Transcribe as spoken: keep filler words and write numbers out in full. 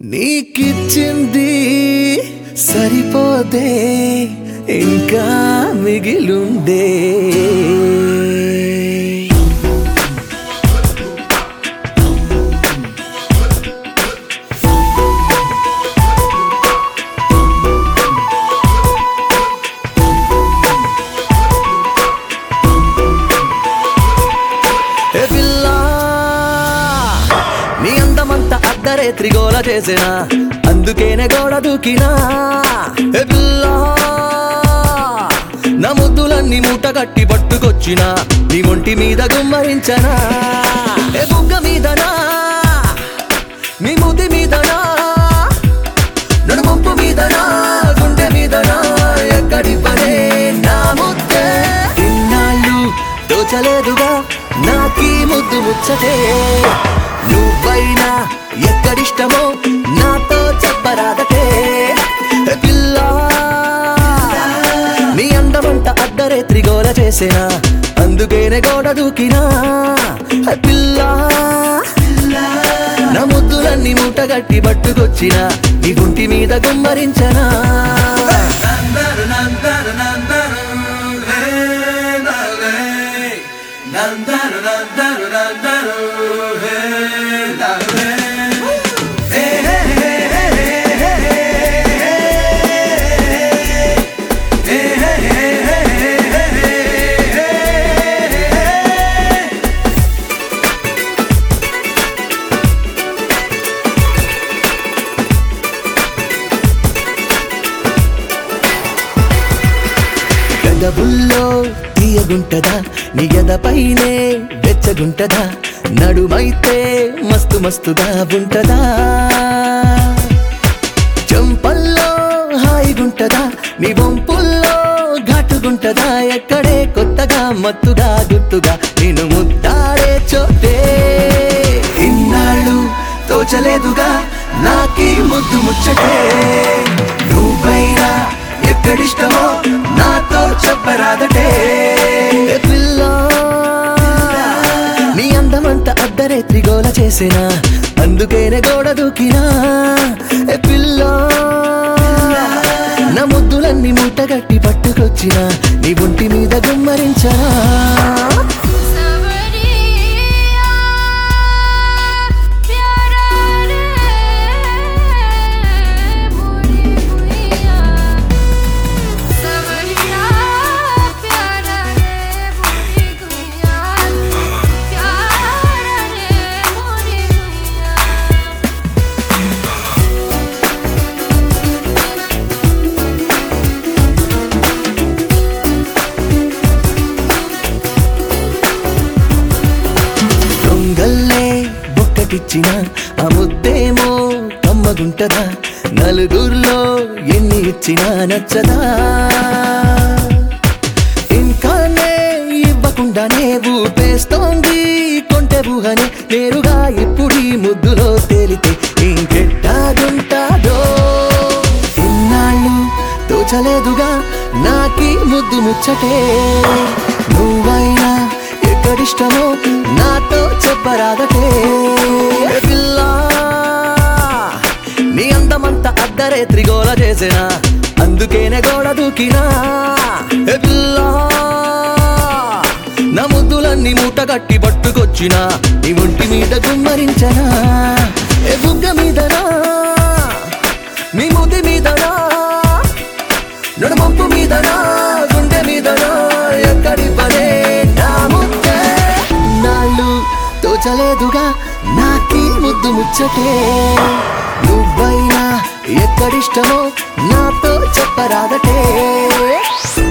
నీకిచ్చింది సరిపోతే ఇంకా మిగిలుండే నీ అందమంతా అర్ధరేత్రి గోల చేసినా అందుకేనే గోడ దూకినా ఏ పిల్లా నా ముద్దులన్నీ మూట కట్టి పట్టుకొచ్చినా నీ ఒంటి మీద గుమ్మరించనా ఏ బుగ్గ మీదనా నీ ముద్ది మీదనా నడుముంపు మీదనా గుండె మీదనా ఎక్కడి పనే నా ముద్దే ఇన్నాళ్ళు దోచలేదుగా నాకీ ముద్దు ముచ్చటే నువ్వైనా ఎక్కడిష్టమో నాతో చెప్పరాదటే పిల్లా నీ అందమంట అర్ధరేత్రి గోల చేసినా అందుకేనే గోడ దూకినా పిల్లా నా ముద్దులన్నీ మూటగట్టి పట్టుకొచ్చినా నీ గుంటి మీద గుమ్మరించనా గదబుల్లో తీయగుంటదా నీ గదపైనే వెచ్చగుంటదా నడుమైతే మస్తు మస్తుగా ఉంటదా చంపల్లో హాయిగుంటదా నీ వంపుల్లో ఘాటుగుంటదా ఎక్కడే కొత్తగా మత్తుగా గుర్తుగా నేను ముద్దాడే చోటే ఇన్నాళ్ళు తోచలేదుగా నాకీ ముద్దు ముచ్చటే నువ్వైనా ఎక్కడిష్టమో నాతో చెప్పరాదటే పిల్లా నీ అందమంతా అర్ధరేత్రి గోల చేసినా అందుకేనే గోడ దూకినా పిల్లా నా ముద్దులన్నీ మూటగట్టి పట్టుకొచ్చినా నీ ఒంటి మీద గుమ్మరించనా ఇచ్చిన ఆ ముద్దేమో కమ్మగుంటదా నలుగురిలో ఎన్ని ఇచ్చినా నచ్చదా ఇంకానే ఇవ్వకుండానే ఊపేస్తోంది కొంటె ఊహనే నేరుగా ఇప్పుడు ఈ ముద్దులో తేలితే ఇంకెట్టాగుంటాదో ఇన్నాళ్ళు తోచలేదుగా నాకీ ముద్దు ముచ్చటే నువ్వైనా ఎక్కడిష్టమో నాతో చెప్పరాదటే పిల్లా నీ అందమంతా అర్ధరేత్రి గోల చేసినా అందుకేనే గోడ దూకినా పిల్లా నా ముద్దులన్నీ మూటగట్టి పట్టుకొచ్చినా నీ ఒంటి మీద గుమ్మరించనా ఏ బుగ్గ మీదనా నీ ముద్ది మీదనా నడుమంపు మీదనా గుండె మీదనా ఎక్కడి పనే నా ముద్దే నాళ్ళు తోచలేదుగా నాకీ ముద్దు ముచ్చటే నువ్వైనా ఎక్కడిష్టమో నాతో చెప్పరాదటే